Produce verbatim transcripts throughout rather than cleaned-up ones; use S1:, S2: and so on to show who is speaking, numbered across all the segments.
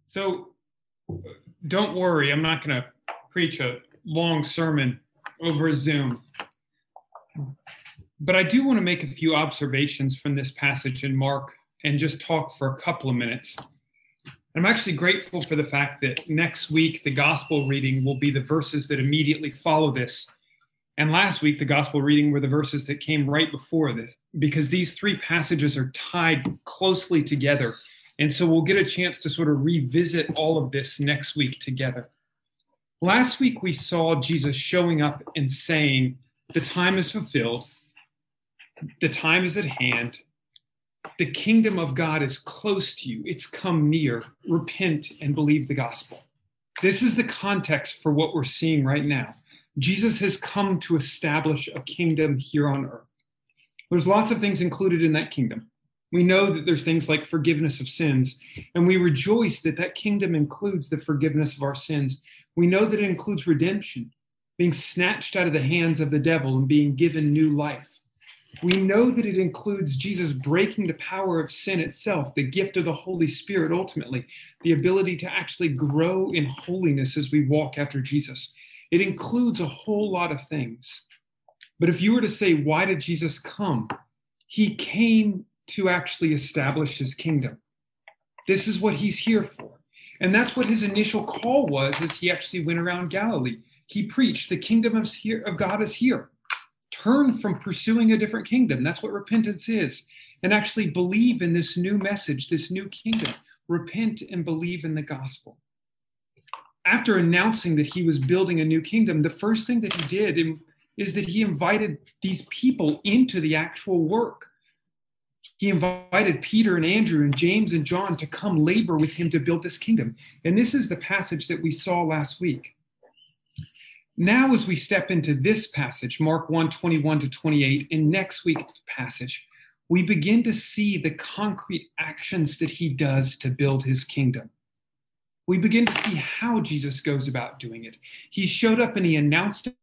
S1: So don't worry, I'm not going to preach a long sermon over Zoom. But I do want to make a few observations from this passage in Mark and just talk for a couple of minutes. I'm actually grateful for the fact that next week the gospel reading will be the verses that immediately follow this. And last week the gospel reading were the verses that came right before this, because these three passages are tied closely together. And so we'll get a chance to sort of revisit all of this next week together. Last week we saw Jesus showing up and saying, the time is fulfilled, the time is at hand, the kingdom of God is close to you, it's come near, repent and believe the gospel. This is the context for what we're seeing right now. Jesus has come to establish a kingdom here on earth. There's lots of things included in that kingdom. We know that there's things like forgiveness of sins, and we rejoice that that kingdom includes the forgiveness of our sins. We know that it includes redemption, being snatched out of the hands of the devil and being given new life. We know that it includes Jesus breaking the power of sin itself, the gift of the Holy Spirit ultimately, the ability to actually grow in holiness as we walk after Jesus. It includes a whole lot of things. But if you were to say, why did Jesus come? He came to actually establish his kingdom. This is what he's here for. And that's what his initial call was as he actually went around Galilee. He preached, the kingdom of, here, of God is here. Turn from pursuing a different kingdom. That's what repentance is. And actually believe in this new message, this new kingdom. Repent and believe in the gospel. After announcing that he was building a new kingdom, the first thing that he did is that he invited these people into the actual work. He invited Peter and Andrew and James and John to come labor with him to build this kingdom. And this is the passage that we saw last week. Now, as we step into this passage, Mark one, twenty-one to twenty-eight, in next week's passage, we begin to see the concrete actions that he does to build his kingdom. We begin to see how Jesus goes about doing it. He showed up and he announced it.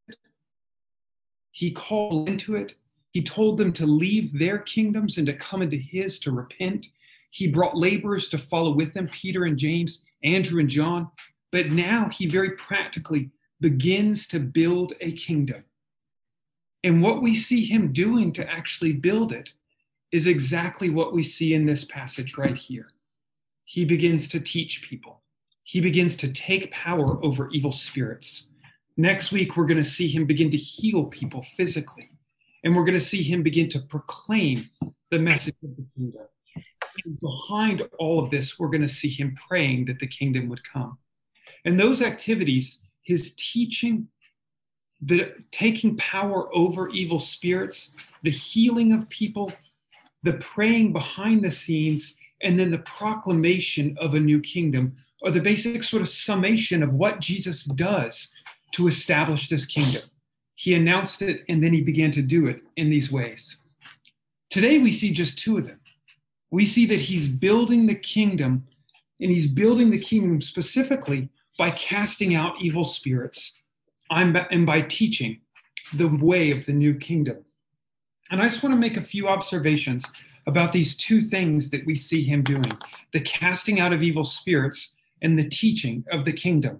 S1: He called into it. He told them to leave their kingdoms and to come into his, to repent. He brought laborers to follow with him, Peter and James, Andrew and John. But now he very practically begins to build a kingdom. And what we see him doing to actually build it is exactly what we see in this passage right here. He begins to teach people. He begins to take power over evil spirits. Next week, we're going to see him begin to heal people physically. And we're going to see him begin to proclaim the message of the kingdom. And behind all of this, we're going to see him praying that the kingdom would come. And those activities, his teaching, the taking power over evil spirits, the healing of people, the praying behind the scenes, and then the proclamation of a new kingdom are the basic sort of summation of what Jesus does to establish this kingdom. He announced it, and then he began to do it in these ways. Today, we see just two of them. We see that he's building the kingdom, and he's building the kingdom specifically by casting out evil spirits and by teaching the way of the new kingdom. And I just want to make a few observations about these two things that we see him doing, the casting out of evil spirits and the teaching of the kingdom.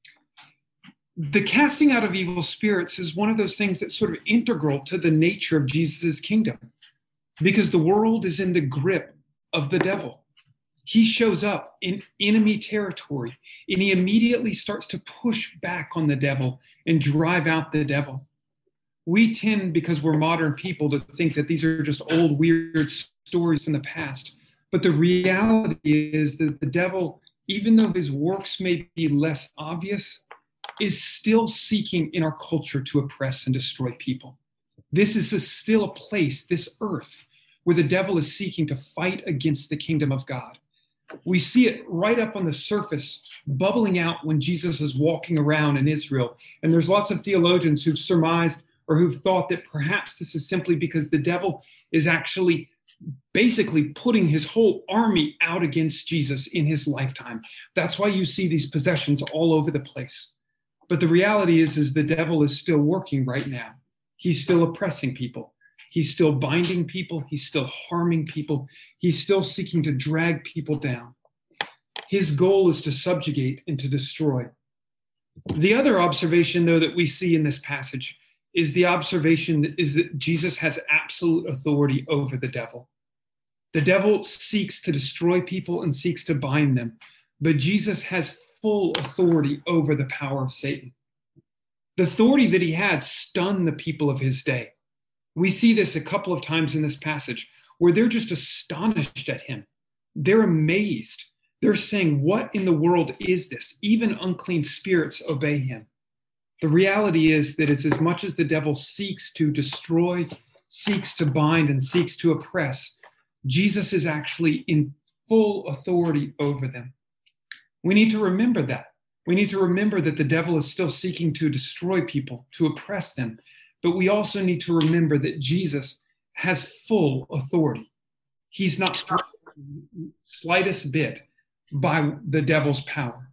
S1: The casting out of evil spirits is one of those things that's sort of integral to the nature of Jesus' kingdom, because the world is in the grip of the devil. He shows up in enemy territory, and he immediately starts to push back on the devil and drive out the devil. We tend, because we're modern people, to think that these are just old, weird stories from the past. But the reality is that the devil, even though his works may be less obvious, is still seeking in our culture to oppress and destroy people. This is a, still a place, this earth, where the devil is seeking to fight against the kingdom of God. We see it right up on the surface, bubbling out when Jesus is walking around in Israel. And there's lots of theologians who've surmised or who've thought that perhaps this is simply because the devil is actually basically putting his whole army out against Jesus in his lifetime. That's why you see these possessions all over the place. But the reality is, is the devil is still working right now. He's still oppressing people. He's still binding people. He's still harming people. He's still seeking to drag people down. His goal is to subjugate and to destroy. The other observation, though, that we see in this passage is the observation that is that Jesus has absolute authority over the devil. The devil seeks to destroy people and seeks to bind them, but Jesus has full authority over the power of Satan. The authority that he had stunned the people of his day. We see this a couple of times in this passage where they're just astonished at him. They're amazed. They're saying, what in the world is this? Even unclean spirits obey him. The reality is that it's as much as the devil seeks to destroy, seeks to bind, and seeks to oppress, Jesus is actually in full authority over them. We need to remember that. We need to remember that the devil is still seeking to destroy people, to oppress them. But we also need to remember that Jesus has full authority. He's not threatened the slightest bit by the devil's power.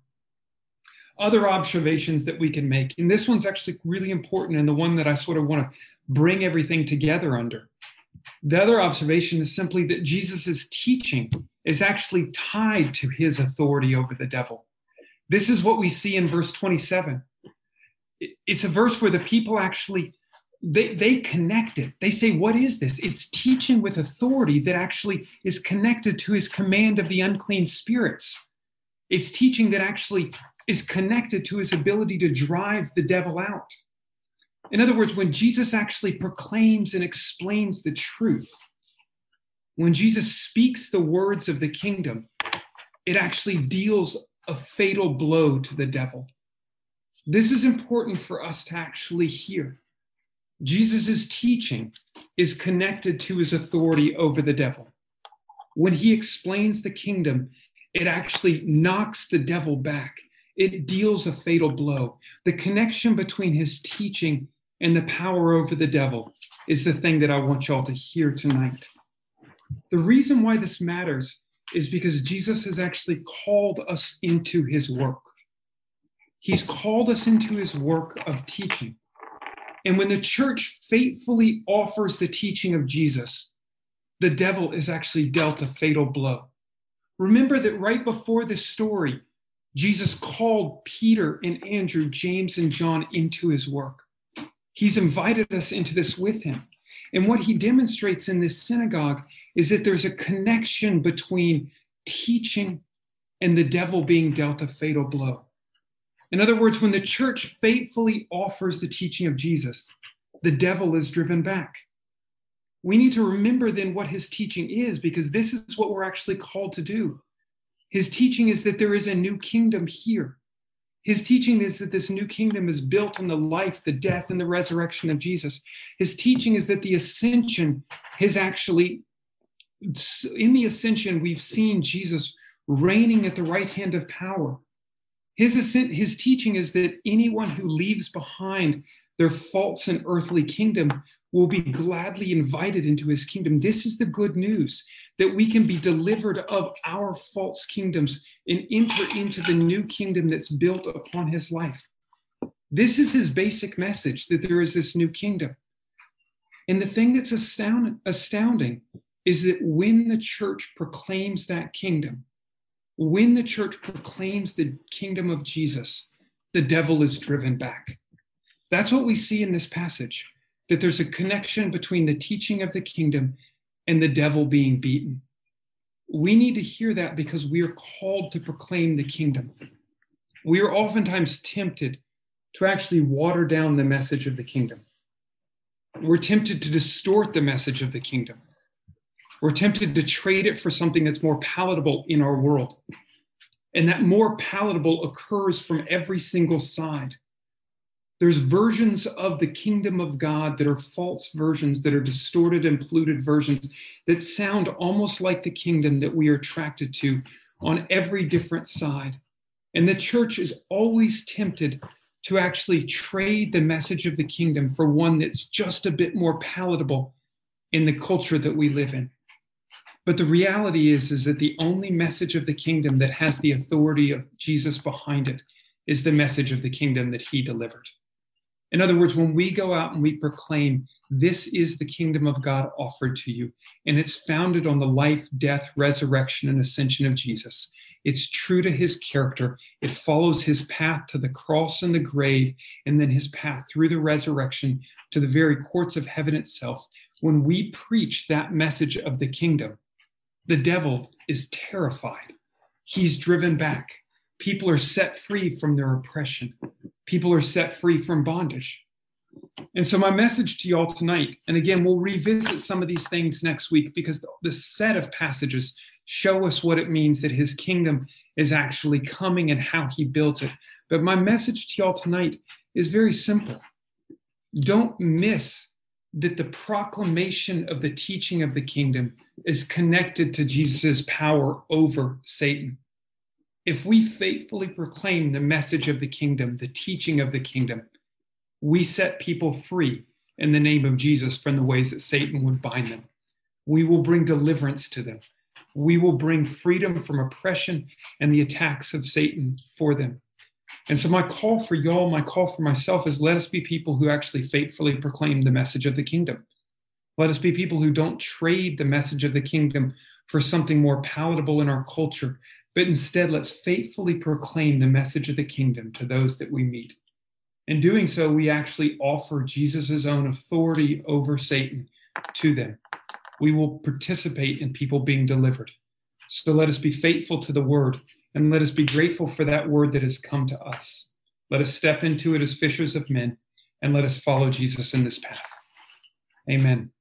S1: Other observations that we can make, and this one's actually really important and the one that I sort of want to bring everything together under. The other observation is simply that Jesus' teaching is actually tied to his authority over the devil. This is what we see in verse twenty-seven. It's a verse where the people actually, they, they connect it. They say, what is this? It's teaching with authority that actually is connected to his command of the unclean spirits. It's teaching that actually is connected to his ability to drive the devil out. In other words, when Jesus actually proclaims and explains the truth, when Jesus speaks the words of the kingdom, it actually deals a fatal blow to the devil. This is important for us to actually hear. Jesus' teaching is connected to his authority over the devil. When he explains the kingdom, it actually knocks the devil back. It deals a fatal blow. The connection between his teaching and the power over the devil is the thing that I want y'all to hear tonight. The reason why this matters is because Jesus has actually called us into his work. He's called us into his work of teaching. And when the church faithfully offers the teaching of Jesus, the devil is actually dealt a fatal blow. Remember that right before this story, Jesus called Peter and Andrew, James and John into his work. He's invited us into this with him. And what he demonstrates in this synagogue is that there's a connection between teaching and the devil being dealt a fatal blow. In other words, when the church faithfully offers the teaching of Jesus, the devil is driven back. We need to remember then what his teaching is, because this is what we're actually called to do. His teaching is that there is a new kingdom here. His teaching is that this new kingdom is built on the life, the death, and the resurrection of Jesus. His teaching is that the ascension has actually, in the ascension, we've seen Jesus reigning at the right hand of power. His, his teaching is that anyone who leaves behind their false and earthly kingdom will be gladly invited into his kingdom. This is the good news, that we can be delivered of our false kingdoms and enter into the new kingdom that's built upon his life. This is his basic message, that there is this new kingdom. And the thing that's astound, astounding is that when the church proclaims that kingdom, when the church proclaims the kingdom of Jesus, the devil is driven back. That's what we see in this passage, that there's a connection between the teaching of the kingdom and the devil being beaten. We need to hear that because we are called to proclaim the kingdom. We are oftentimes tempted to actually water down the message of the kingdom. We're tempted to distort the message of the kingdom. We're tempted to trade it for something that's more palatable in our world. And that more palatable occurs from every single side. There's versions of the kingdom of God that are false versions, that are distorted and polluted versions that sound almost like the kingdom that we are attracted to on every different side. And the church is always tempted to actually trade the message of the kingdom for one that's just a bit more palatable in the culture that we live in. But the reality is, is that the only message of the kingdom that has the authority of Jesus behind it is the message of the kingdom that he delivered. In other words, when we go out and we proclaim, this is the kingdom of God offered to you, and it's founded on the life, death, resurrection, and ascension of Jesus, It's true to his character. It follows his path to the cross and the grave, and then his path through the resurrection to the very courts of heaven itself. When we preach that message of the kingdom, the devil is terrified. He's driven back. People are set free from their oppression. People are set free from bondage. And so my message to you all tonight, and again, we'll revisit some of these things next week because the set of passages show us what it means that his kingdom is actually coming and how he built it. But my message to you all tonight is very simple. Don't miss that the proclamation of the teaching of the kingdom is connected to Jesus' power over Satan. If we faithfully proclaim the message of the kingdom, the teaching of the kingdom, we set people free in the name of Jesus from the ways that Satan would bind them. We will bring deliverance to them. We will bring freedom from oppression and the attacks of Satan for them. And so my call for y'all, my call for myself is let us be people who actually faithfully proclaim the message of the kingdom. Let us be people who don't trade the message of the kingdom for something more palatable in our culture, but instead let's faithfully proclaim the message of the kingdom to those that we meet. In doing so, we actually offer Jesus' own authority over Satan to them. We will participate in people being delivered. So let us be faithful to the word, and let us be grateful for that word that has come to us. Let us step into it as fishers of men, and let us follow Jesus in this path. Amen.